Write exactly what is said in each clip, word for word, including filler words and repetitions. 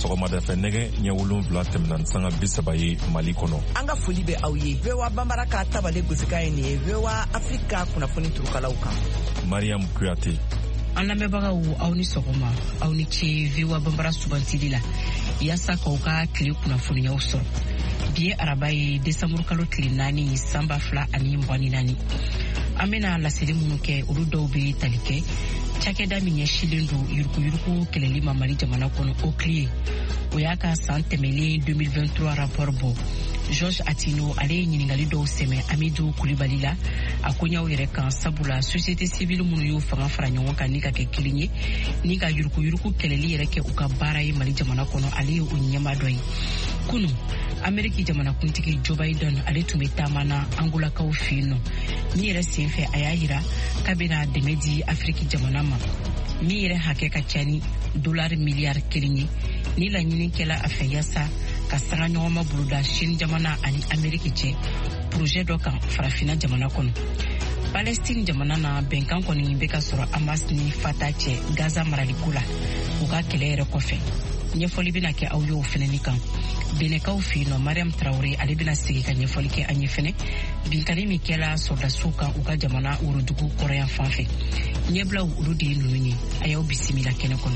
sɔgɔmada fɛ nɛgɛ ɲɛ wolonwula tɛmɛna sanga bi saba ye Mali kɔnɔ. An ka foli bɛ aw ye. V O A Banbara ka tabale gosika ye nin ye V O A Afrika kunnafoni turukalaw kan. Mariam Kuyate. An lamɛnbagaw aw ni sɔgɔma, aw ni ce V O A Banbara subantili la yaasa k'aw ka tile kunnafoniyaw sɔrɔ. Bi ye araba ye desanburu kalo tile naani san ba fila ani mugan ni naani. An bɛna laseli minnu kɛ olu dɔw bɛ tali kɛ cakɛda min ɲɛsilen don yuruguyurugu kɛlɛli ma Mali jamana kɔnɔ O C L I E. O y'a ka san tɛmɛlen deux mille vingt-trois rapport bɔ. Georges Atino ale ye ɲiningali dɔw sɛmɛ Amidou Kulibali la a koɲaw yɛrɛ kan sabula société civile minnu y'u fanga fara ɲɔgɔn kan ni ka kɛ kelen ye ni ka yuruguyurugu kɛlɛli yɛrɛ kɛ u ka baara ye Mali jamana kɔnɔ ale ye o ɲɛma dɔ ye. Kunu Ameriki jamanakuntigi Joe Biden ale tun bɛ taama na Angolakaw fɛ yen nɔ min yɛrɛ senfɛ a y'a yira k'a bɛna dɛmɛ di Afiriki jamana ma min yɛrɛ hakɛ ka ca ni dolari miliyari kelen ye ni laɲini kɛla a fɛ yaasa ka sanga ɲɔgɔnma boloda Chine jamana ani Ameriki cɛ projet dɔ kan farafina jamana kɔnɔ. Palestine jamana na bɛnkan kɔni bɛ ka sɔrɔ Hamas ni Fatah cɛ Gaza maraliko la u ka kɛlɛ yɛrɛ kɔfɛ. Ɲɛfɔli bɛna kɛ aw ye o fɛnɛ kan. Benekaw fɛ yen nɔ Mariam Traoré ale bɛna sigi ka ɲɛfɔli kɛ an ye fɛnɛ. Binkani min kɛla sɔrdasiw kan u ka jamana worodugu kɔrɔyan fan fɛ. Ɲɛbilaw olu de ye ninnu ye. A y'aw bisimila kɛnɛ kɔnɔ.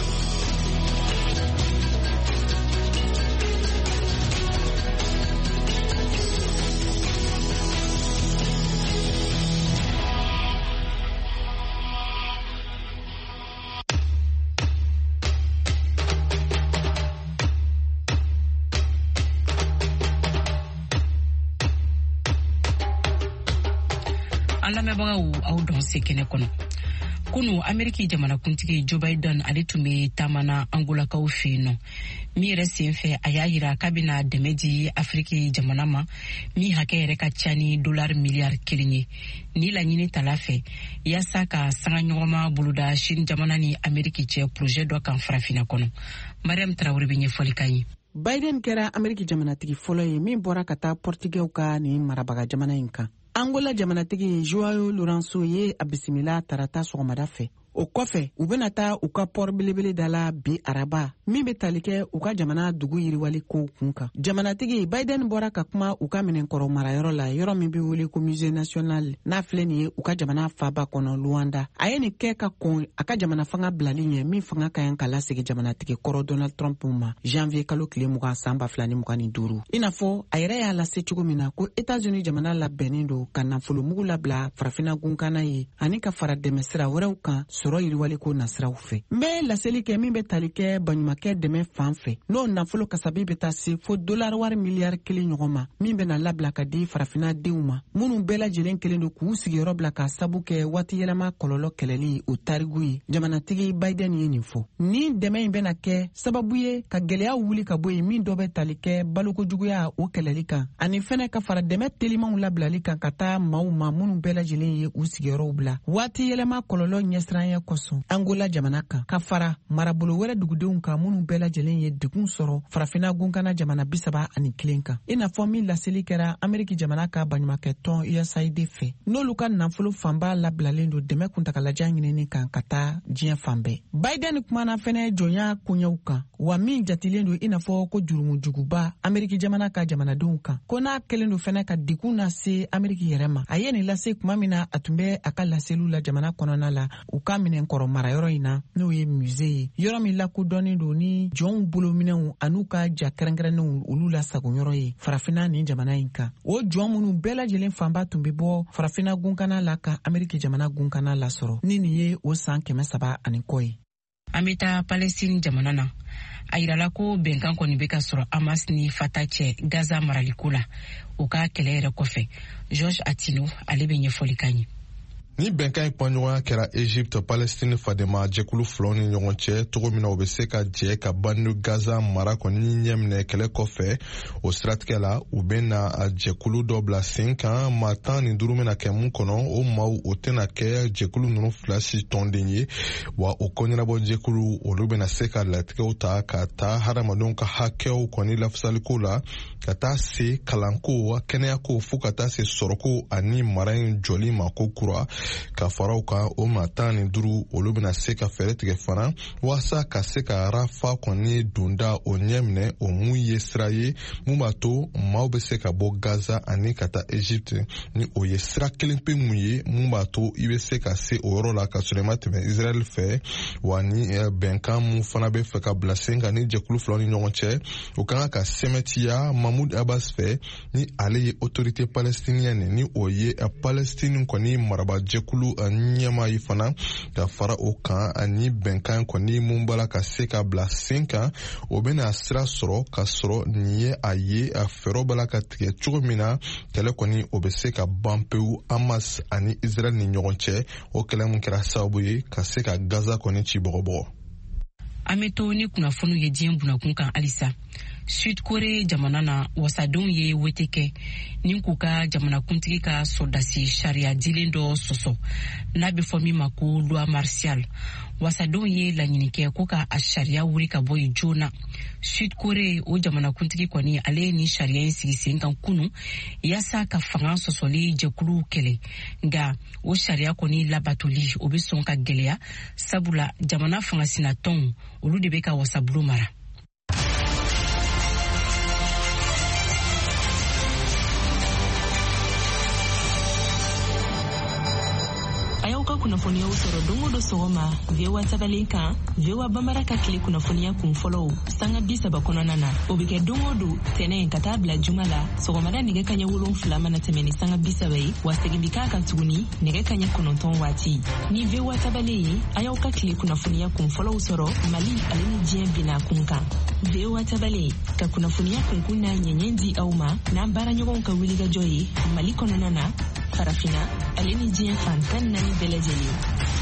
An lamɛnbagaw aw dɔn se kɛnɛ kɔnɔ. Kunu Ameriki jamanakuntigi Joe Biden ale tun bɛ taamana Angolakaw fɛ yen nɔ min yɛrɛ senfɛ a y'a yira k'a bɛna dɛmɛ di Afiriki jamana ma min hakɛ yɛrɛ ka ca ni dolari miliyari kelen ye ni laɲini tala fɛ yaasa ka sanga ɲɔgɔnma boloda Chine jamana ni Ameriki cɛ projet dɔ kan farafina kɔnɔ. Mariam Traoré bɛ ɲɛfɔli k'an ye. Biden kɛra Ameriki jamanatigi fɔlɔ ye min bɔra ka taa Portugɛw ka nin marabaga jamana in kan. Angola jamanatigi Joao Lourenço ye a bisimila tarata sɔgɔmada fɛ. O kɔfɛ u bɛna taa u ka port belebele da la bi araba min bɛ tali kɛ u ka jamana dugu yiriwali kow kun kan. Jamanatigi Biden bɔra ka kuma u ka minɛnkɔrɔ marayɔrɔ la yɔrɔ min bɛ wele ko Musée National n'a filɛ nin ye u ka jamana faaba kɔnɔ Luanda. A ye nin kɛ ka kɔn a ka jamana fanga bilali ɲɛ min fanga ka ɲi ka lasegi jamanatigi kɔrɔ Donald Trump ma janvier kalo tile mugan san ba fila ni mugan ni duuru. I n'a fɔ a yɛrɛ y'a lase cogo min na ko États-Unis jamana labɛnnen don ka nafolo mugu labila farafina gunkana ye ani ka fara dɛmɛ sira wɛrɛw kan sɔrɔ yiriwali ko nasiraw fɛ. N bɛ laseli kɛ min bɛ tali kɛ baɲumankɛ dɛmɛ fan fɛ n'o nafolo kasabi bɛ taa se fo dolari wari miliyari kelen ɲɔgɔn ma min bɛna labila ka di farafina denw ma minnu bɛɛ lajɛlen kelen don k'u sigiyɔrɔ bila ka sabu kɛ waati yɛlɛma kɔlɔlɔ kɛlɛli o tarigu ye. Jamanatigi Biden ye nin fɔ. Nin dɛmɛ in bɛna kɛ sababu ye ka gɛlɛya wuli ka bɔ yen min dɔ bɛ tali kɛ balokojuguya o kɛlɛli kan ani fɛnɛ ka fara dɛmɛ telimanw labilali kan ka taa maaw ma minnu bɛɛ lajɛlen ye u sigiyɔrɔw bila waati yɛlɛma kɔlɔlɔ ɲɛsiranya kɔsɔn Angola jamana kan ka fara marabolo wɛrɛ dugudenw kan minnu bɛɛ lajɛlen ye degun sɔrɔ farafina gunkana jamana bisaba ani kelen kan. I n'a fɔ min laseli kɛra Ameriki jamana ka baɲumankɛ tɔn U S A I D fɛ n'olu ka nafolo fanba labilalen don dɛmɛ kuntagalajan ɲinini kan ka taa diɲɛ fan bɛɛ. Biden kumana fɛnɛ jɔnya koɲɛw kan wa min jatilen don i n'a fɔ ko jurumujuguba Ameriki jamana ka jamanadenw kan ko n'a kelen don fɛnɛ ka degun lase Ameriki yɛrɛ ma. A ye nin lase kuma min na a tun bɛ a ka laseliw la jamana kɔnɔna la u ka minɛnkɔrɔ marayɔrɔ in na n'o ye musée ye yɔrɔ min lakodɔnnen don ni jɔnw bolominɛw an'u ka ja kɛrɛnkɛrɛnnenw olu la sagoyɔrɔ ye farafina ni jamana in kan. O jɔn minnu bɛɛ lajɛlen fanba tun bɛ bɔ farafina gunkana la ka Ameriki jamana gunkana lasɔrɔ ni nin ye o san kɛmɛ saba ani kɔ ye. An bɛ taa Palestine jamana na. A yirala ko bɛnkan kɔni bɛ ka sɔrɔ Hamas ni Fatah cɛ Gaza maraliko la u ka kɛlɛ yɛrɛ kɔfɛ. Georges Atino ale bɛ ɲɛfɔli k'an ye. Ni bɛnkan kɔɲɔgɔnya kɛra Egypte Palestine fadema jɛkulu filaw ni ɲɔgɔn cɛ cogo min na o bɛ se ka jɛ ka bandu Gaza mara kɔni ɲɛminɛ kɛlɛ kɔfɛ o siratigɛ la u bɛna a jɛkulu dɔ bila sen kan maa tan ni duuru bɛna kɛ mun kɔnɔ o maaw o tɛna kɛ jɛkulu ninnu fila si tɔnden ye wa o kɔɲɛnabɔ jɛkulu olu bɛna se ka latigɛw ta ka taa hadamadenw ka hakɛw kɔni lafasaliko la ka taa se kalanko kɛnɛyako fo ka taa se sɔrɔko ani mara in jɔli ma ko kura ka faraw kan o maa tan ni duuru olu bena se ka fɛɛrɛ tigɛ fana waasa ka se ka rafa kɔni donda o ɲɛ minɛ o mun ye sira ye mun b'a to maaw be se ka bɔ Gaza ani ka taa Egypte ni o ye sira kelen pe mun ye mun b'a to i be se ka se o yɔrɔ la ka sɔrɔ i ma tɛmɛ Israel fɛ wa ni bɛnkan mun fana be fɛ ka bila sen kan ni jɛkulu filaw ni ɲɔgɔn cɛ o kan ka sɛmɛtiya Mahmoud Abbas fɛ ni ale ye autorité palestinienne ni o ye Palestine kɔni maraba jɛkulu ɲɛma yi fana ka fara o kan ani bɛnkan kɔni mun bala ka se ka bila sen kan o bena sira sɔrɔ ka sɔrɔ nin ye a ye a fɛɛrɛw bala ka tigɛ cogo min na kɛlɛ kɔni o be se ka ban pewu Hamas ani Israel ni ɲɔgɔn cɛ o kɛlɛ mun kɛra sababu ye ka se ka Gaza kɔni ci bɔgɔbɔgɔ. An bɛ to ni kunnafoniw ye diɲɛ bunakun kan halisa. Sud Korea jamana na wasadenw ye wete kɛ ni k'u ka jamanakuntigi ka sɔrdasi sariya dilen dɔ sɔsɔ n'a bɛ fɔ min ma ko loi martiale. Wasadenw ye laɲini kɛ ko ka a sariya wuli ka bɔ yen joona. Sud Korea o jamanakuntigi kɔni ale ye ni sariya in sigi sen kan kunu yaasa ka fanga sɔsɔli jɛkulu kɛlɛ nka o sariya kɔni labatoli o bɛ sɔn ka gɛlɛya sabula jamana fangasinatɔnw olu de bɛ ka wasabulu mara. Ayauka kunnafoniya sɔrɔ dongo do sɔgɔma V O A tabalen kan V O A Bambara ka tile kunnafoniya kun fɔlɔw sanga bi saba kɔnɔna na o bɛ kɛ dongo do tɛnɛ ka taa bila juma la sɔgɔmada nɛgɛ kaɲɛ wolonfila mana tɛmɛ ni sanga bi saba ye wa segin bi k'a kan tuguni nɛgɛ kaɲɛ kɔnɔntɔn waati ni V O A tabalen ye a y'aw ka tile kunnafoniya kun fɔlɔw sɔrɔ Mali ale ni diɲɛ bina kun kan V O A tabalen ka kunnafoniya kunkun n'a ɲɛɲɛ di aw ma n'an baaraɲɔgɔnw ka wulikajɔ ye Mali kɔnɔna na farafina ale ni diɲɛ fan tan naani bɛɛ lajɛlen.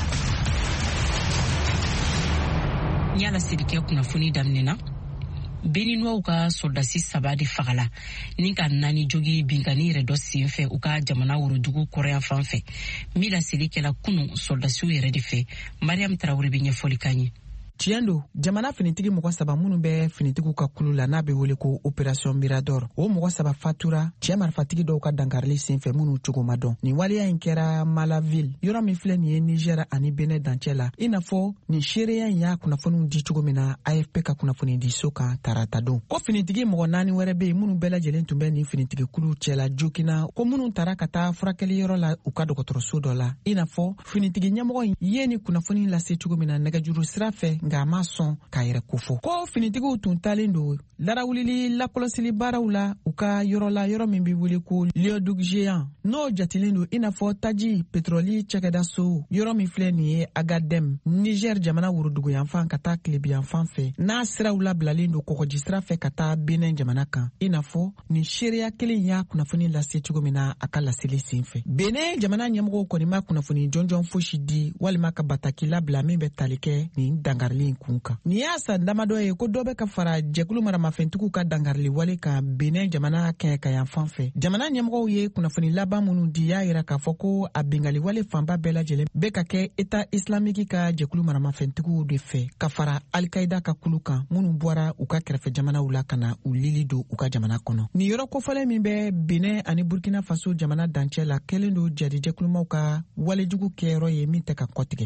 N y'a laseli kɛ kunnafoni daminɛna Beninois ka soldasi saba de fagala ni ka naani jogi binkani yɛrɛ dɔ sen fɛ u ka jamana worodugu kɔrɔyan fan fɛ min laseli kɛla kunu soldasiw yɛrɛ de fɛ. Mariam Traoré bɛ ɲɛfɔli kan ye. Tiɲɛ don jamana finitigi mɔgɔ saba minnu bɛ finitigiw ka kulu la n'a bɛ wele ko opération Mirador o mɔgɔ saba fatura cɛ marifatigi dɔw ka dankarili senfɛ minnu cogo ma dɔn. Nin waleya in kɛra Malaville yɔrɔ min filɛ nin ye Niger ani Benin dancɛ la i n'a fɔ nin seereya in y'a kunnafoniw di cogo min na A F P ka kunnafoni di so kan tarata don. Ko finitigi mɔgɔ naani wɛrɛ bɛ yen minnu bɛɛ lajɛlen tun bɛ nin finitigi kulu cɛla Jokina ko minnu taara ka taa furakɛli yɔrɔ la u ka dɔgɔtɔrɔso dɔ la i n'a fɔ finitigi ɲɛmɔgɔ in ye ni kunnafoni lase cogo min na nɛgɛjuru sira fɛ nka a ma sɔn k'a yɛrɛ kofɔ ko finitigiw tun talen don larawulili lakɔlɔsili baaraw la u ka yɔrɔ la yɔrɔ min bɛ wele ko Léoduc Géant n'o jatilen don i n'a fɔ taji pétroli cɛkɛda so yɔrɔ min filɛ nin ye Agadem Niger jamana worodugu yanfan ka taa Tilebi yanfan fɛ n'a siraw labilalen don kɔgɔji sira fɛ ka taa Benin jamana kan i n'a fɔ nin seereya kelen y'a kunnafoni lase cogo min na a ka laseli senfɛ. Benin jamana ɲɛmɔgɔw kɔni ma kunnafoni jɔnjɔn fosi di walima ka bataki labila min bɛ tali kɛ nin dangarili in kun kan. Nin y'a san damadɔ ye ko dɔ bɛ ka fara jɛkulu maramafɛntigiw ka dangarili wale kan Benin jamana kɛɲɛ ka yan fan fɛ. Jamana ɲɛmɔgɔw ye kunnafoni laban minnu di y'a yira k'a fɔ ko a bengali wale fanba bɛɛ lajɛlen bɛ ka kɛ État islamique ka jɛkulu maramafɛntigiw de fɛ ka fara Al-Qaïda ka kulu kan minnu bɔra u ka kɛrɛfɛ jamanaw la ka na u lili don u ka jamana kɔnɔ. Nin yɔrɔ kofɔlen min bɛ Benin ani Burkina Faso jamana dancɛ la kɛlen don jadi jɛkulumaw ka walejugu kɛyɔrɔ ye min tɛ ka kɔtigɛ.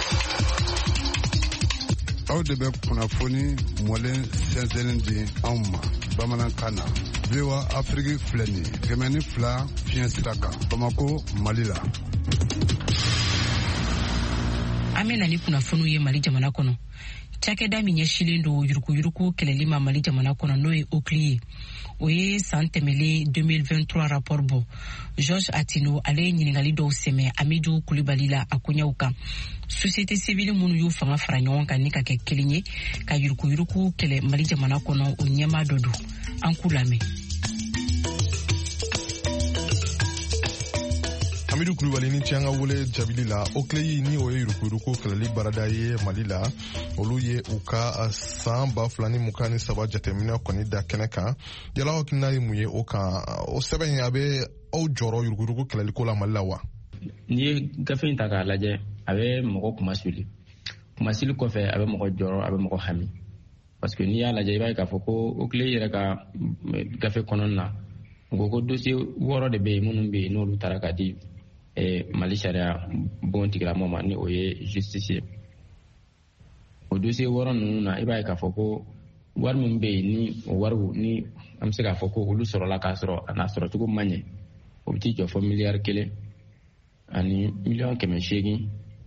Aw de bɛ kunnafoni mɔlen sɛnsɛnlen di anw ma bamanankan na V O A Afrique filɛ nin ye kɛmɛ ni fila fiɲɛ sira kan Bamako Mali la. An bɛ na ni kunnafoniw ye Mali jamana kɔnɔ. Cakɛda min ɲɛsilen don yurukuyuruku kɛlɛli ma Mali jamana kɔnɔ n'o ye O C L I ye o ye san tɛmɛlen deux mille vingt-trois rapport bɔ. Georges Atino ale ye ɲininkali dɔw sɛmɛ Amidou Kulibali la a koɲɛw kan. Société civile minnu y'u fanga fara ɲɔgɔn kan ni ka kɛ kelen ye ka yurukuyuruku kɛlɛ Mali jamana kɔnɔ o ɲɛma dɔ don. An k'u lamɛn. Amidou Kulibali ni cɛ an ka wele jabili la O C L I ni o ye yurukuyuruku kɛlɛli barada ye Mali la olu ye u ka san ba fila ni mugan ni saba jateminɛ kɔni da kɛnɛ kan yala hakilina ye mun ye o kan o sɛbɛn in a bɛ aw jɔrɔ yurukuyuruku kɛlɛli ko la Mali la wa? N'i ye gafe in ta k'a lajɛ a bɛ mɔgɔ kumasuli kumasuli kɔfɛ a bɛ mɔgɔ jɔrɔ a bɛ mɔgɔ hami parce que n'i y'a lajɛ i b'a ye k'a fɔ ko O C L I yɛrɛ ka gafe kɔnɔna na n ko ko dossier wɔɔrɔ de bɛ yen minnu bɛ yen n'olu taara ka di eh, Mali sariya bon tigilamo ma ni o ye justice o dossier wɔɔrɔ ninnu na i b'a ye k'a fɔ ko wari min bɛ yen ni o wariw ni an bɛ se k'a fɔ ko olu sɔrɔla k'a sɔrɔ a n'a sɔrɔ cogo man ɲɛ o bɛ t'i jɔ fɔ miliyari kelen ani miliyɔn kɛmɛ seegin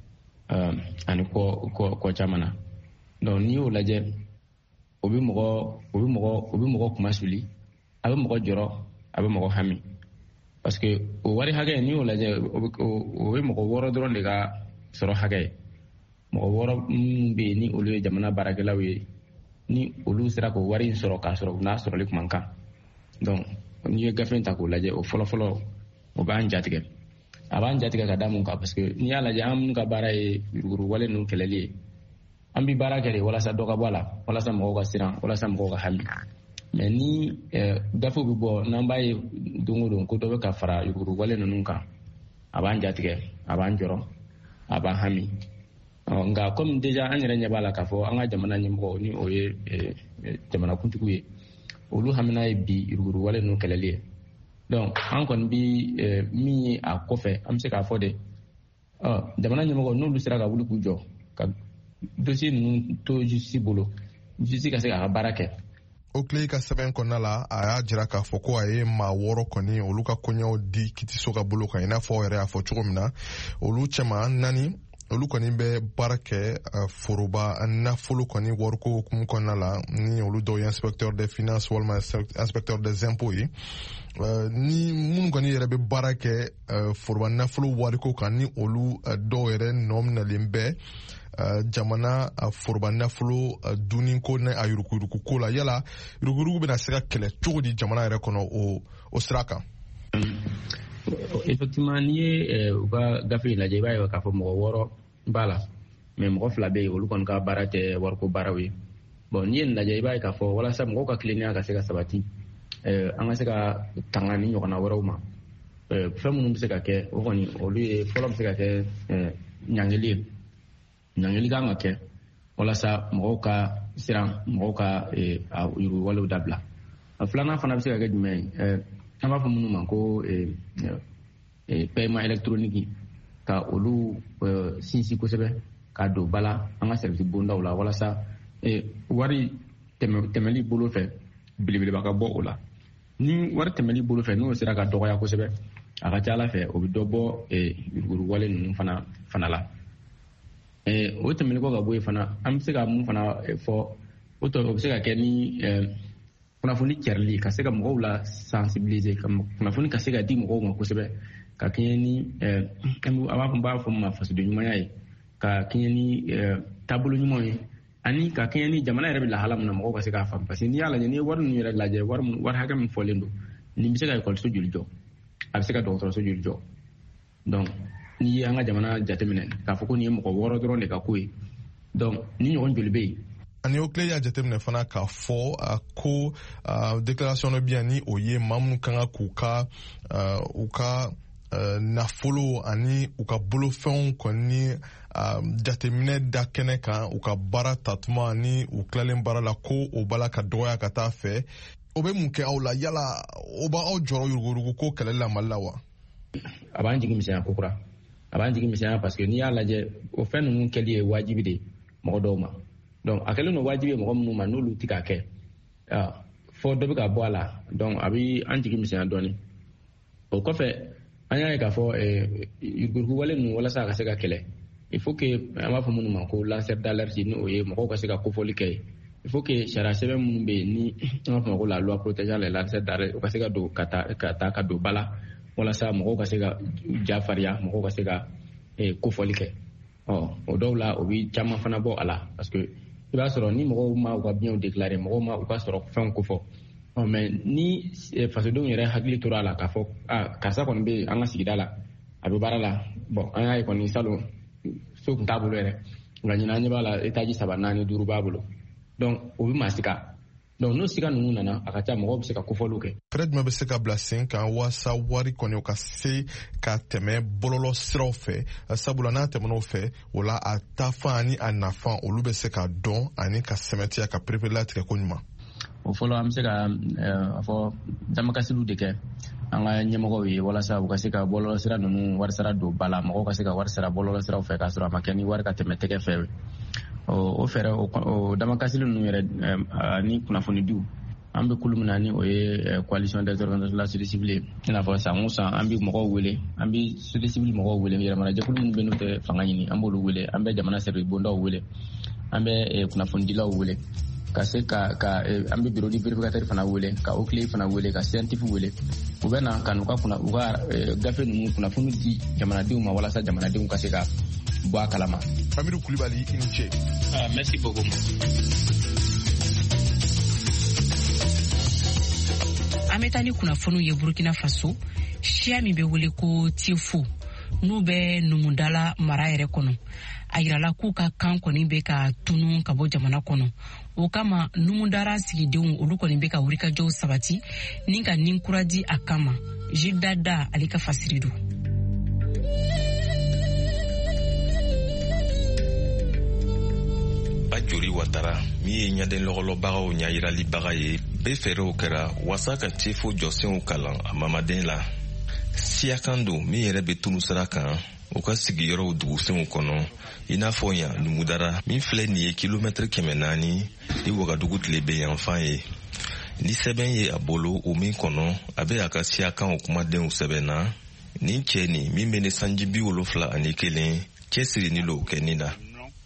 ani kɔ kɔ kɔ caman na donc n'i y'o lajɛ o bɛ mɔgɔ o bɛ mɔgɔ o bɛ mɔgɔ kuma suli a bɛ mɔgɔ jɔrɔ a bɛ mɔgɔ hami parce que o wari hakɛ n'i y'o lajɛ o bɛ o bɛ mɔgɔ wɔɔrɔ dɔrɔn de ka sɔrɔ hakɛ ye mɔgɔ wɔɔrɔ minnu bɛ yen ni olu ye jamana baarakɛlaw ye ni olu sera k'o wari in sɔrɔ k'a sɔrɔ u n'a sɔrɔli kuma kan donc n'i ye gafe in ta k'o lajɛ o fɔlɔfɔlɔ o b'an jatigɛ a b'an jatigɛ ka da mun kan parce que n'i y'a lajɛ an minnu ka baara ye yuruguyurugu wale ninnu kɛlɛli ye an bɛ baara kɛ de walasa dɔ ka bɔ a la walasa mɔgɔw ka siran walasa mɔgɔw ka hami mais ni gafew bɛ bɔ n'an b'a ye don o don ko dɔ bɛ ka fara yuruguyurugu wale ninnu kan a b'an jatigɛ a b'an jɔrɔ a b'an hami nka comme déjà an yɛrɛ ɲɛ b'a la k'a fɔ an ka jamana ɲɛmɔgɔ ni o ye jamanakuntigi ye olu hamina ye bi yuruguyurugu wale ninnu kɛlɛli ye donc an kɔni bi min ye a kɔfɛ an bɛ se k'a fɔ de jamana ɲɛmɔgɔ n'olu sera ka wuli k'u jɔ ka dossier ninnu to justice bolo justice ka se k'a ka baara kɛ. o tile ka sɛbɛn kɔnɔna la a y'a jira k'a fɔ ko a ye maa wɔɔrɔ kɔni olu ka kɔɲɔw di kitiso ka bolo kan i n'a fɔ yɛrɛ y'a fɔ cogo min na olu cɛman naani olu kɔni bɛ baara kɛ foroba nafolo kɔni wariko hukumu kɔnɔna la ni olu dɔw ye inspecteur des finances walima inspecteur des impôts ye ni minnu kɔni yɛrɛ bɛ baara kɛ foroba nafolo wariko kan ni olu dɔw yɛrɛ nɔ minɛlen bɛ jamana foroba nafolo duniko ni a yuruguyurugu ko la yala yuruguyurugu bɛna se ka kɛlɛ cogo di jamana yɛrɛ kɔnɔ o o sira kan. Effectivement n'i ye u ka gafe in lajɛ i b'a ye k'a fɔ mɔgɔ wɔɔrɔ b'a la mais mɔgɔ fila bɛ yen olu kɔni ka baara tɛ wariko baaraw ye bon n'i ye nin lajɛ i b'a ye k'a fɔ walasa mɔgɔw ka tilennenya ka se ka sabati an ka se ka tanga ni ɲɔgɔnna wɛrɛw ma fɛn minnu bɛ se ka kɛ o kɔni olu ye fɔlɔ bɛ se ka kɛ ɲangili ye ɲangili kan ka kɛ walasa mɔgɔw ka siran mɔgɔw ka yuruguyuruguwalew dabila a filanan fana bɛ se ka kɛ jumɛn ye an b'a fɔ minnu ma ko paiement électronique ka olu sinsin kosɛbɛ ka don ba la an ka service bondaw la walasa wari tɛmɛli bolo fɛ belebeleba ka bɔ o la ni wari tɛmɛli bolo fɛ n'o sera ka dɔgɔya kosɛbɛ a ka ca ala fɛ o bɛ dɔ bɔ yuruguyuruguwale ninnu fana fana la o tɛmɛli kɔ ka bɔ yen fana an bɛ se ka mun fana fɔ o bɛ se ka kɛ ni kunnafoni cɛrili ka se ka mɔgɔw la sensibiliser ka kunnafoni ka se ka di mɔgɔw ma kosɛbɛ ka kɛɲɛ ni a b'a fɔ b'a fɔ ma fasoden ɲumanya ye ka kɛɲɛ ni taabolo ɲuman ye ani ka kɛɲɛ ni jamana yɛrɛ bɛ lahala min na mɔgɔw ka se k'a faamu parce que n'i y'a lajɛ n'i ye wari ninnu yɛrɛ lajɛ wari wari hakɛ min fɔlen don nin bɛ se ka ekɔliso joli jɔ a bɛ se ka dɔgɔtɔrɔso joli jɔ donc n'i ye an ka jamana jateminɛ k'a fɔ ko nin ye mɔgɔ wɔɔrɔ dɔrɔn de ka ko ye donc ni ɲɔgɔn joli bɛ yen. ani o tile y'a jateminɛ fana k'a fɔ ko déclaration dɔ bɛ yan ni o ye maa minnu kan ka k'u ka u ka nafolo ani u ka bolofɛnw kɔni jateminɛ da kɛnɛ kan u ka baara tatuma ani u tilalen baara la ko o b'a la ka dɔgɔya ka taa fɛ o bɛ mun kɛ aw la yala o b'aw jɔrɔ yuruguyurugu ko kɛlɛli la Mali la wa. a b'an jigi misɛnya ko kura a b'an jigi misɛnya parce que n'i y'a lajɛ o fɛn ninnu kɛli ye wajibi de mɔgɔ dɔw ma donc a kɛlen don wajibi ye mɔgɔ minnu ma n'olu tɛ k'a kɛ fɔ dɔ bɛ ka bɔ a la donc a bɛ an jigi misɛnya dɔɔni o kɔfɛ an y'a ye k'a fɔ yuruguyuruguwale ninnu walasa a ka se ka kɛlɛ il faut que an b'a fɔ minnu ma ko lanceur d'alerte ni o ye mɔgɔw ka se ka kofɔli kɛ ye il faut que sariya sɛbɛn minnu bɛ yen ni an b'a fɔ ma ko la loi protégeant les lanceurs d'alerte o ka se ka don ka taa ka taa ka don ba la walasa mɔgɔw ka se ka jafarinya mɔgɔw ka se ka kofɔli kɛ ɔ o dɔw la o bɛ caman fana bɔ a la parce que i b'a sɔrɔ ni mɔgɔw ma u ka biɲɛw déclarer mɔgɔw ma u ka sɔrɔ fɛnw kofɔ ɔ mais ni fasodenw yɛrɛ hakili tora a la k'a fɔ ah karisa kɔni bɛ an ka sigida la a bɛ baara la bon an y'a ye kɔni salon so tun t'a bolo yɛrɛ nka ɲinan ɲɛ b'a la étage saba naani duuru b'a bolo donc o bɛ maa siga donc n'o siga ninnu nana a ka ca mɔgɔw bɛ se ka kofɔliw kɛ. fɛɛrɛ jumɛn bɛ se ka bila sen kan waasa wari kɔni o ka se ka tɛmɛ bɔlɔlɔ siraw fɛ sabula n'a tɛmɛn'o fɛ o la a taafan ani a nafan olu bɛ se ka dɔn ani ka sɛmɛtiya ka perepere latigɛ ko ɲuman. o fɔlɔ an bɛ se ka a fɔ damakasiliw de kɛ an ka ɲɛmɔgɔw ye walasa u ka se ka bɔlɔlɔ sira ninnu warisara don ba la mɔgɔw ka se ka warisara bɔlɔlɔ siraw fɛ k'a sɔrɔ a ma kɛ ni wari ka tɛmɛ tɛgɛ fɛ o fɛɛrɛ o damakasili ninnu yɛrɛ ni kunnafoni diw an bɛ kulu min na ni o ye coalition des organisations de la société civile i n'a fɔ san o san an bɛ mɔgɔw wele an bɛ société civile mɔgɔw wele yɛrɛmarajɛkulu minnu bɛ n'u tɛ fanga ɲini an b'olu wele an bɛ jamana service bondaw wele an bɛ kunnafonidilaw wele ka se ka ka an bɛ bureau de vérificateur fana wele ka oclé fana wele ka scientifique wele u bɛ na ka n'u ka kunna u ka gafe ninnu kunnafoni di jamanadenw ma walasa jamanadenw ka se ka bɔ a kalama. Amidu Kulibali i ni ce. Ah, merci beaucoup. An bɛ taa ni kunnafoniw ye Burkina Faso siya min bɛ wele ko Tiefo n'u bɛ Numudala mara yɛrɛ kɔnɔ a yirala k'u ka kan kɔni bɛ ka tunu ka bɔ jamana kɔnɔ o kama Numudara sigidenw olu kɔni bɛ ka wulikajɔw sabati ni ka ninkura di a kama Jidada ale ka fasiri do. Jori Watara min ye ɲaden lɔgɔlɔbagaw ɲayiralibaga ye bɛɛ fɛɛrɛw kɛra wasa ka Tiefo jɔsenw kalan a mamaden la. Siyakan don min yɛrɛ bɛ tunu sira kan u ka sigiyɔrɔw dugusenw kɔnɔ i n'a fɔ yan Numudara min filɛ nin ye kilomɛtiri kɛmɛ naani ni Wagadugu tile bɛ yan fan ye. Ni sɛbɛn ye a bolo o min kɔnɔ a bɛ a ka siyakanw kumadenw sɛbɛnna nin cɛ nin min bɛ ne sanji bi wolonfila ani kelen cɛsiri ni lo kɛ na.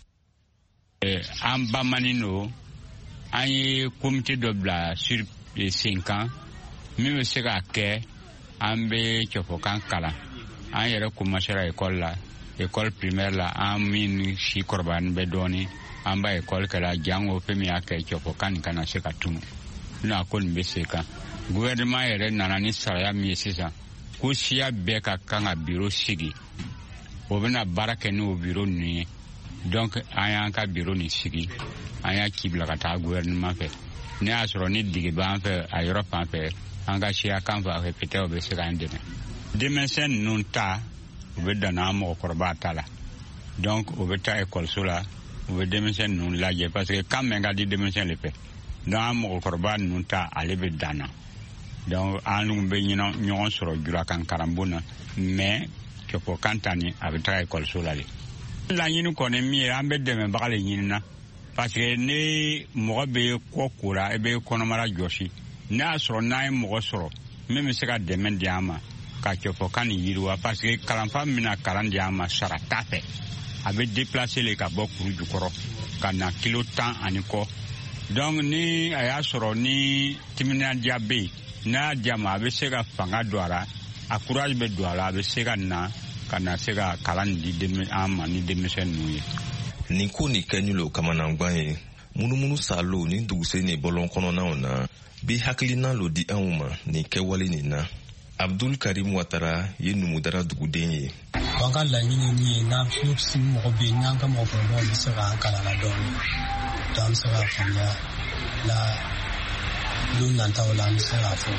An bamani no an ye comité dɔ bila sur cinq ans min bɛ se ka kɛ an bɛ cɛfɔkan kalan an yɛrɛ commencera école la école primaire la an min si kɔrɔbayalen bɛ dɔɔnin an b'a école kɛla jango fɛn min y'a kɛ cɛfɔkan nin kana se ka tunu n'a ko nin bɛ se kan gouvernement yɛrɛ nana ni saraya min ye sisan ko siya bɛɛ ka kan ka bureau sigi o bɛna baara kɛ n'o bureau ninnu ye. Donc an y'an ka bureau ni sigi an y'a ci bila ka taa gouvernement fɛ ne y'a sɔrɔ ni digi b'an fɛ a yɔrɔ fan fɛ an ka siya kan fɛ peut-être o bɛ se k'an dɛmɛ denmisɛn ninnu ta u bɛ dan n'an mɔgɔkɔrɔba ta la donc u bɛ taa ekɔliso la u bɛ denmisɛn ninnu lajɛ parce que kan mɛn ka di denmisɛn de fɛ donc an mɔgɔkɔrɔba ninnu ta ale bɛ dan na donc an bɛ ɲɔgɔn sɔrɔ julakan karambo na mais cɛfɔ kan ta ni a bɛ taa ekɔliso la de. Laɲini kɔni min ye an bɛ dɛmɛbaga de ɲini na parce que ni mɔgɔ bɛ kɔ kora e bɛ kɔnɔmara jɔsi ne y'a sɔrɔ n'an ye mɔgɔ sɔrɔ min bɛ se ka dɛmɛ di an ma ka cɛfɔkan nin yiriwa parce que kalanfa min na kalan di an ma sara t'a fɛ a bɛ déplacer le ka bɔ kuru jukɔrɔ ka na kilo tan ani kɔ donc ni a y'a sɔrɔ ni timinadiya bɛ yen n'a y'a di a ma a bɛ se ka fanga don a la a courage bɛ don a la a bɛ se ka na kana se ka kalan di an ma ni denmisɛn ninnu ye. Nin ko ni kɛ ni lo kamanangwan ye munumunu salo ni duguse ni bɔlɔn kɔnɔnaw na bi hakilina lo di anw ma nin kɛwale nin na. Abdul Karim Watara ye Numudara duguden ye. An ka laɲini min ye n'an si mɔgɔ bɛ yen n'an ka mɔgɔkɔrɔbaw bɛ se k'an kalan la dɔɔnin to an bɛ se k'a faamuya la don nataw la an bɛ se k'a fɔ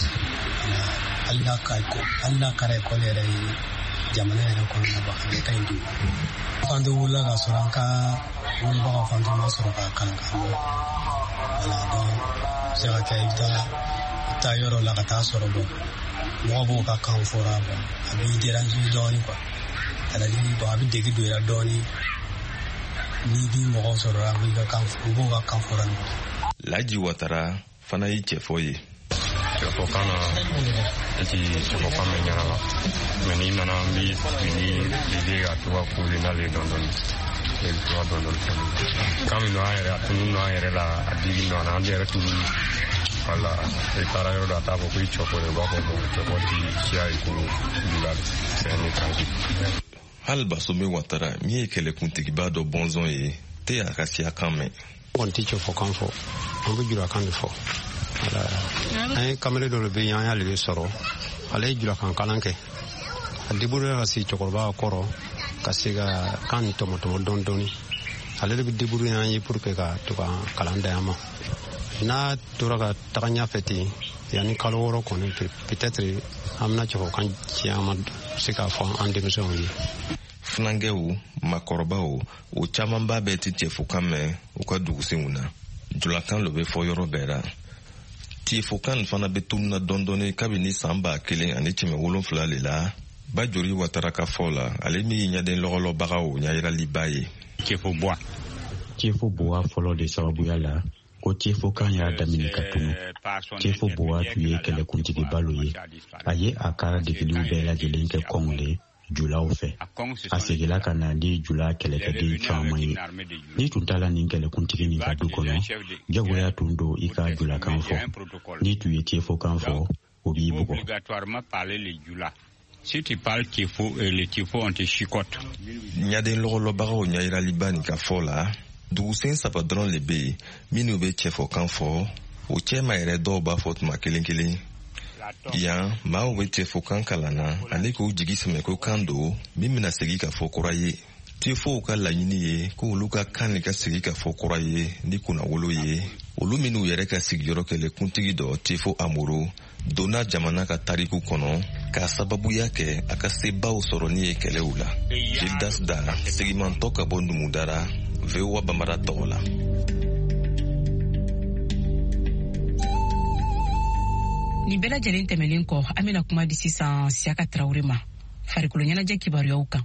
hali n'a kɛra ekɔli yɛrɛ ye jamana yɛrɛ kɔnɔna ba ale ka ɲi don fanto wulila ka sɔrɔ an ka wulibagaw fanto ma sɔrɔ k'a kalan ka bɔ wala donc se ka kɛ i bɛ taa i taa yɔrɔ la ka taa sɔrɔ bɔ mɔgɔ b'o ka kan fɔra bɔ a b'i déranger dɔɔnin quoi c'est-à-dire bon a bɛ degi don i la dɔɔnin n'i bi mɔgɔw sɔrɔ a b'i ka kan u b'o ka kan fɔra ɲɔgɔn. Laji Watara fana ye cɛfɔ ye. Cɛfɔkan na e ti cɛfɔkan mɛn ɲɛna la mɛ n'i nana an b'i fini lidi ka to ka kuli n'ale dɔɔnin dɔɔnin e bɛ to ka dɔɔnin dɔɔnin fɛn kan min don an yɛrɛ a tunu don an yɛrɛ la a digi don an na an yɛrɛ tunu wala e taara yɔrɔ dɔ a t'a fɔ ko i cɛfɔ de b'a fɔ ko cɛfɔ ti siya ye ko dula de c'est un étranger. Hali Basome Watara min ye kɛlɛkuntigiba dɔ bɔnzɔn ye tɛ y'a ka siya kan mɛn. Kɔni tɛ cɛfɔkan fɔ an bɛ julakan de fɔ. An ye kamalen dɔ de bɛ yen an y'ale de sɔrɔ ale ye julakan kalan kɛ a débrouillé ka se cɛkɔrɔba kɔrɔ ka se ka kan ni tɔmɔtɔmɔ dɔɔnin dɔɔnin ale de bɛ débrouillé an ye pour que ka to ka kalan da yan ma n'a tora ka taga ɲɛfɛ ten yanni kalo wɔɔrɔ kɔni peut-être an bɛna cɛkɔrɔkan caman se k'a fɔ an denmisɛnw ye. Fulankɛw makɔrɔbaw o camanba bɛɛ tɛ cɛfɔkan mɛn u ka dugusenw na julakan lo bɛ fɔ yɔrɔ bɛɛ la. tiefokan fana bɛ tununa dɔɔni kabini san ba kelen ani kɛmɛ wolonfila le la Bajori Watara ka fɔ la ale min ɲaden lɔgɔlɔbagaw ɲayiraliba ye. Tiefo boa Tiefo boa fɔlɔ de sababuya la ko Tiefo kan y'a daminɛ ka tunu. Tiefo boa tun ye kɛlɛkuntigi balo ye. A ye a ka degeliw bɛɛ lajɛlen kɛ kɔngɔle julaw fɛ. A seginna ka na di jula kɛlɛkɛden caman ye. Ni tun t'a la nin kɛlɛkuntigi nin ka du kɔnɔ, jagoya tun don i ka julakan fɔ. Ni tun ye Tiefo kan fɔ, o b'i bugɔ. Si tu parles Tiefo, les Tiefo on te chicote. Ɲaden lɔgɔlɔbagaw ɲayiraliba nin ka fɔ la dugusen saba dɔrɔn le bɛ yen minnu bɛ cɛfɔkan fɔ o cɛma yɛrɛ dɔw b'a fɔ tuma kelen kelen. Yan maaw bɛ cɛfɔkan kalan na ani k'u jigi sɛmɛ ko kan don min bɛna segin ka fɔ kura ye. Tiefow ka laɲini ye ko olu ka kan de ka segin ka fɔ kura ye ni kunnawolo ye. Olu minnu yɛrɛ ka sigiyɔrɔ kɛlɛkuntigi dɔ Tiefo Amoro donna jamana ka tariku kɔnɔ k'a sababuya kɛ a ka sebaw sɔrɔ ni ye kɛlɛw la. Gildas Da segimantɔ ka bɔ Numudara V O A Bambara tɔgɔ la. Ni bɛɛ lajɛlen tɛmɛnen kɔ an bɛna kuma di sisan Siaka Traoré ma farikolo ɲɛnajɛ kibaruyaw kan.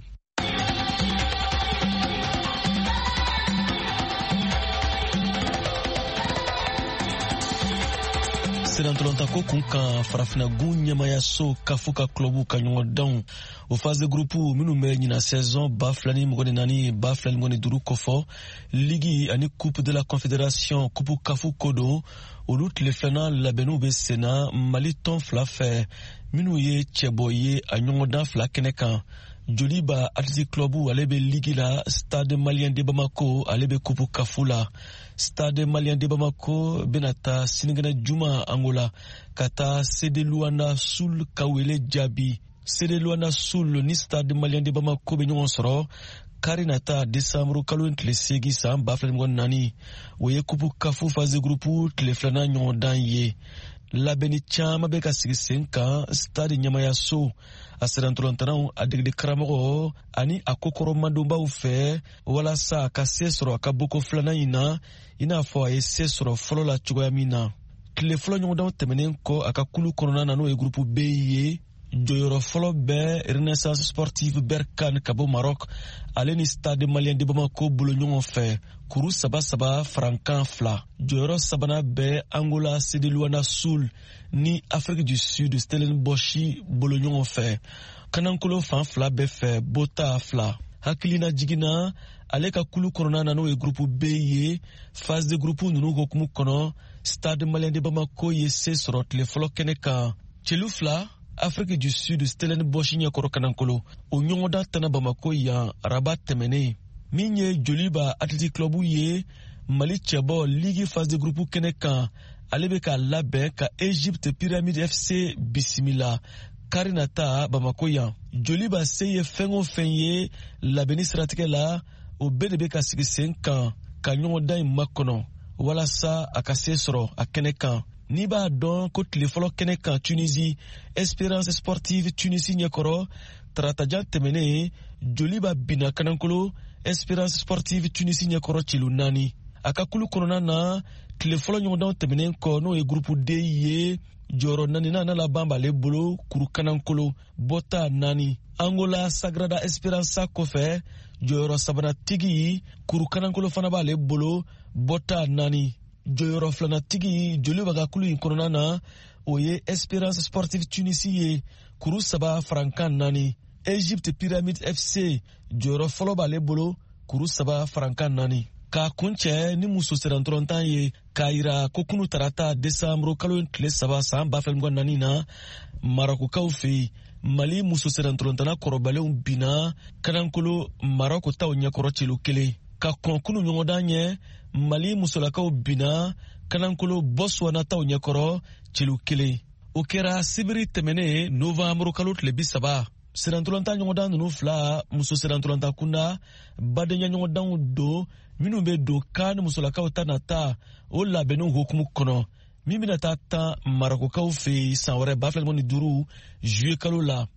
Serantolanta ko kun kan farafinagun ɲɛmayaso kafu ka clubu ka ɲɔgɔndanw o phase de groupe minnu bɛ ɲina saison ba fila ni mɔgɔ ni naani ba fila ni mɔgɔ ni duuru kɔfɔ ligi ani coupe de la confédération coupe kafu ko don olu tile filanan labɛnniw bɛ senna Mali tɔn fila fɛ minnu ye cɛbɔ ye a ɲɔgɔndan fila kɛnɛ kan. Joliba Athletic Club ale bɛ ligi la, Stade Malien de Bamako ale bɛ coupe kafu la. Stade Malien de Bamako bɛna taa sinigɛnɛ juma Angola ka taa Sede Luanda Sul ka wele jaabi. Sede Luanda Sul ni Stade Malien de Bamako bɛ ɲɔgɔn sɔrɔ kari na taa décembre kalo tile seegin san ba fila ni mɔgɔ naani o ye coupe kafu phase groupe tile filanan ɲɔgɔndan ye. Labɛnni caman bɛ ka sigi sen kan stade ɲɛmayaso a serantolantanaw a degeli karamɔgɔ ani a kokɔrɔ madonbaw fɛ walasa a ka se sɔrɔ a ka boko filanan in na i n'a fɔ a ye se sɔrɔ fɔlɔ la cogoya min na. Tile fɔlɔ ɲɔgɔndanw tɛmɛnen kɔ a ka kulu kɔnɔna na n'o ye groupe B ye jɔyɔrɔ fɔlɔ bɛ Renaissance Sportive Berkane ka bɔ Maroc ale ni Stade Malien de Bamako bolo ɲɔgɔn fɛ kuru saba saba farankan fila. Jɔyɔrɔ sabanan bɛ Angola Sede Luanda Sul ni Afrique du Sud Stellenbosch bolo ɲɔgɔn fɛ. Kanankolo fan fila bɛɛ fɛ Bota fila. Hakilina jiginna ale ka kulu kɔnɔna na n'o ye groupe B ye phase de groupe ninnu hokumu kɔnɔ Stade Malien de Bamako ye se sɔrɔ tile fɔlɔ kɛnɛ kan. Celu fila Afrique du Sud Stellenbosch ɲɛkɔrɔ Kanankolo o ɲɔgɔndan tɛna Bamako yan Rabat tɛmɛnen min ye Joliba Athletic Club ye Mali cɛbɔ Ligue phase de groupe kɛnɛ kan ale bɛ ka labɛn ka Egypte Pyramide F C bisimila kari na taa Bamako yan. Joliba se ye fɛn o fɛn ye labɛnni siratigɛ la o bɛɛ de bɛ ka sigi sen kan ka ɲɔgɔndan in makɔnɔ walasa a ka se sɔrɔ a kɛnɛ kan. N'i b'a dɔn ko tile fɔlɔ kɛnɛ kan Tunisie Espérance Sportive Tunisie ɲɛkɔrɔ taratajan tɛmɛnen Joliba binna Kanankolo Espérance Sportive Tunisie ɲɛkɔrɔ cilu naani. A ka kulu kɔnɔna na tile fɔlɔ ɲɔgɔndanw tɛmɛnen kɔ n'o ye groupe D ye jɔyɔrɔ naaninan na laban b'ale bolo kuru Kanankolo Bota naani. Angola Sagrada Esperança kɔfɛ jɔyɔrɔ sabanan tigi kuru Kanankolo fana b'ale bolo Bota naani. Jɔyɔrɔ filanatigi Joliba ka kulu in kɔnɔna na o ye Espérance Sportive Tunisie ye kuru saba farankan naani. Egypte Pyramide F C jɔyɔrɔ fɔlɔ b'ale bolo kuru saba farankan naani. K'a kuncɛ ni muso serantolontan ye k'a yira ko kunu tarata décembre kalo tile saba san ba fila ni mɔgɔ naani na Marokokaw fɛ yen Mali muso serantolontana kɔrɔbalenw binna Kanankolo Maroko taw ɲɛkɔrɔ celu kelen. Ka kɔn kunu ɲɔgɔndan ɲɛ Mali musolakaw binna Kanankolo Botswana taw ɲɛkɔrɔ celu kelen. O kɛra sibiri tɛmɛnen novembre kalo tile bi saba. Serantolontan ɲɔgɔndan ninnu fila muso serantolontan kunda badenya ɲɔgɔndanw don minnu bɛ don kan musolakaw ta nata o labɛnniw hokumu kɔnɔ min bɛna taa tan Marokokaw fɛ san wɛrɛ ba fila ni duuru juillet kalo la.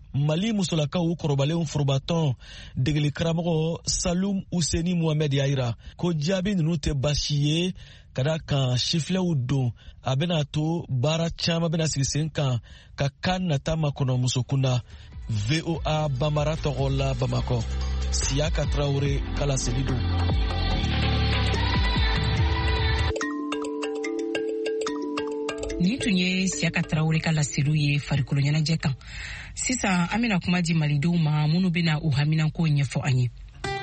Mali musolakaw kɔrɔbalenw forobatɔn degeli karamɔgɔ Salum Useni Mohamed Yaira ko jaabi ninnu tɛ baasi ye ka da kan sifilɛw don a bɛna to baara caman bɛna sigi sen kan ka kan nata makɔnɔ muso kunda. V O A Bambara tɔgɔ la Bamakɔ, Siyaka Traore kala seli don. Ni tun ye Siyaka Traore ka laseliw ye farikolo ɲɛnajɛ kan. Sisan an bɛna kuma di malidenw ma minnu bɛna u haminanko ɲɛfɔ an ye.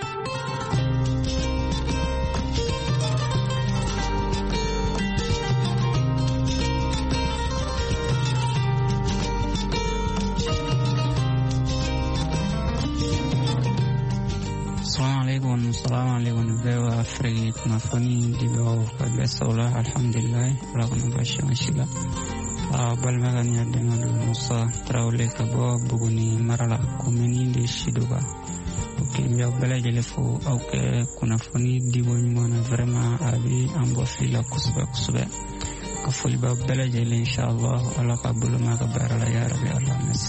Assalamu alaikum bewa fregi kunnafoni dibaw ka bɛ sawla alhamdulillah ala kana baasi ma si la a balimakɛ ni denkɛ don Musa Tarawele ka bɔ Buguni mara la komini de Sidoba. Ok, n bɛ bɛɛ lajɛlen fo aw kɛ kunnafoni dibo ɲuman na vraiment a bɛ an bɔ fili la kosɛbɛ kosɛbɛ ka foli b'aw bɛɛ lajɛlen inshallah ala ka bolo mɛn a ka baara la ya rabbi Allah merci.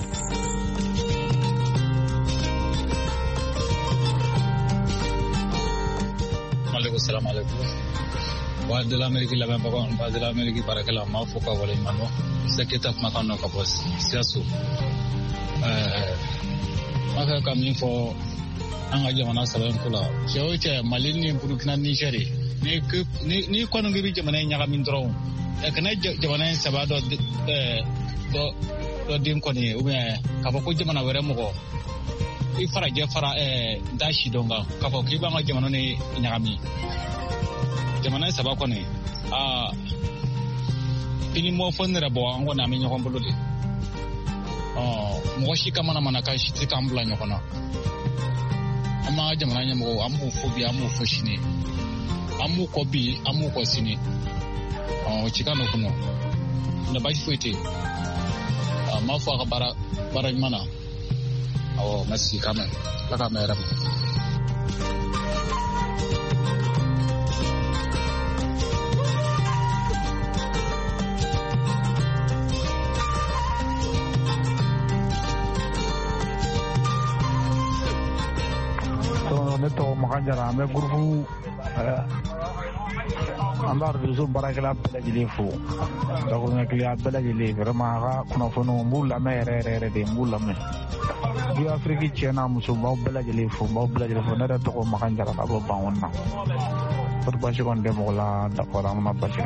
Assalamu alaikum. Wa de l'Amérique la bamba ko ba de l'Amérique barakala ma fo ka wala mano seketa kuma kan no ka boss siaso eh maka kam ni fo anga jamana saben kula jewo che Mali ni Burkina Niger ni ni ni ko no ngi jamana nyaga min dron e kana jamana sabado eh do do dim ko ni ube ka ko jamana were mo ko i fara je fara eh dashi donga ka ko ki ba ma jamana ni nyaga mi jamana saba ko ne a ini mo fonera bo an gona mi nyoko mbulude oh mo shi kama na manaka shi ti kambla nyoko na ama jamana nya mo amu fobi amu foshini amu ko bi amu ko sini oh chikano kuno na bashi fuite ma fo ka bara bara mana oh merci kama la kamera. Neto makajara me grupu andar dusu barakala bela jili fu dako ngakliya bela jili vraiment ga kuna fono mbula me re re re de mbula me di afriki chena musu baw bela jili fu baw bela jili fu nere to makajara ka bo bawonna pour bashi kon de mola dako ramna bashi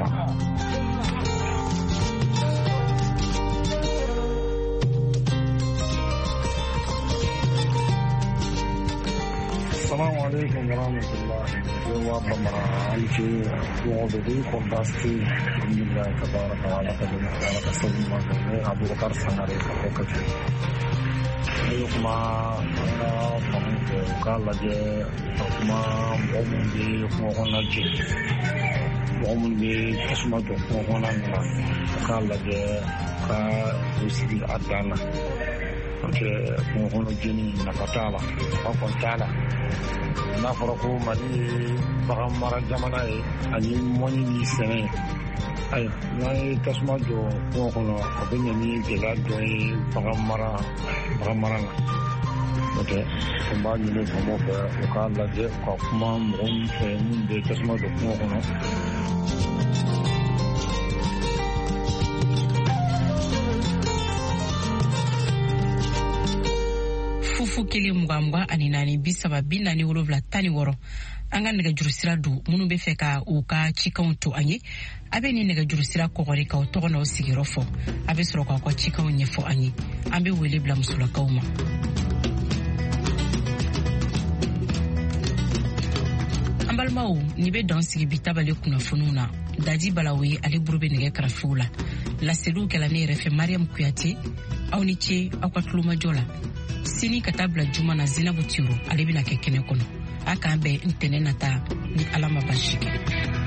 Assalamu alaikum warahmatullahi wabarakatuh. Anche nuovo di contasti in la Qatar ala kadin ala kasum ma Abu Bakar Sanare ko kace. Ayo kuma famu ka laje kuma momun di ko honna ji. Momun di kasuma to ko honna na ka laje ka usil adana. Oke ko hono jini na fatala ko tala na farako mali bagamara jamana e ani moni ni sene ay na tasma do ko kono ko benya ni de la do bagamara bagamara na oke ko ba ni le ko mo ko ka la je ko kuma mo fe ni de tasma do ko kono fufu kelen mugan mugan ani naani bi saba bi naani wolonwula tan ni wɔɔrɔ an ka nɛgɛjuru sira don minnu bɛ fɛ ka u ka cikanw to an ye a bɛ ni nɛgɛjuru sira kɔgɔri k'aw tɔgɔ n'aw sigiyɔrɔ fɔ a bɛ sɔrɔ k'aw ka cikanw ɲɛfɔ an ye an bɛ wele bila musolakaw ma. an balimaw ni bɛ dan sigi bi tabale kunnafoniw na daji balawo ye ale buru bɛ nɛgɛ karafiw la laseliw kɛla ne yɛrɛ fɛ mariam kuyate aw ni ce aw ka tulomajɔ la. Sini ka taa bila juma na Zinabu Tiro ale bɛna kɛ kɛnɛ kɔnɔ a k'an bɛn ntɛnɛn nata ni ala ma baasi kɛ.